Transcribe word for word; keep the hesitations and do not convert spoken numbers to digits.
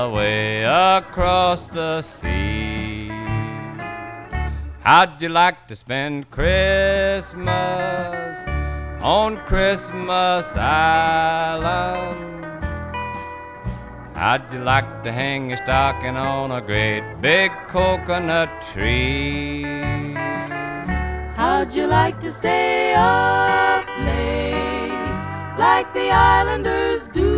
way across the sea. How'd you like to spend Christmas on Christmas Island? How'd you like to hang your stocking on a great big coconut tree? How'd you like to stay up late like the islanders do?